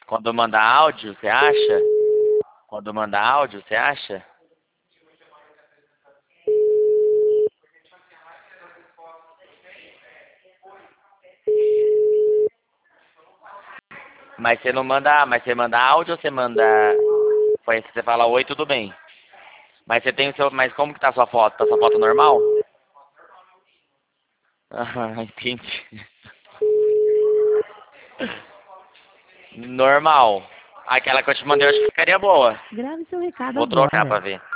Quando manda áudio, você acha? Quando manda áudio, você acha? Mas você não manda, mas você manda áudio ou você manda... Foi que você fala oi, tudo bem. Mas você tem o seu... Mas como que tá a sua foto? Tá a sua foto normal? Ah, entendi. Normal. Aquela que eu te mandei eu acho que ficaria boa. Grave seu recado Vou trocar agora. pra ver.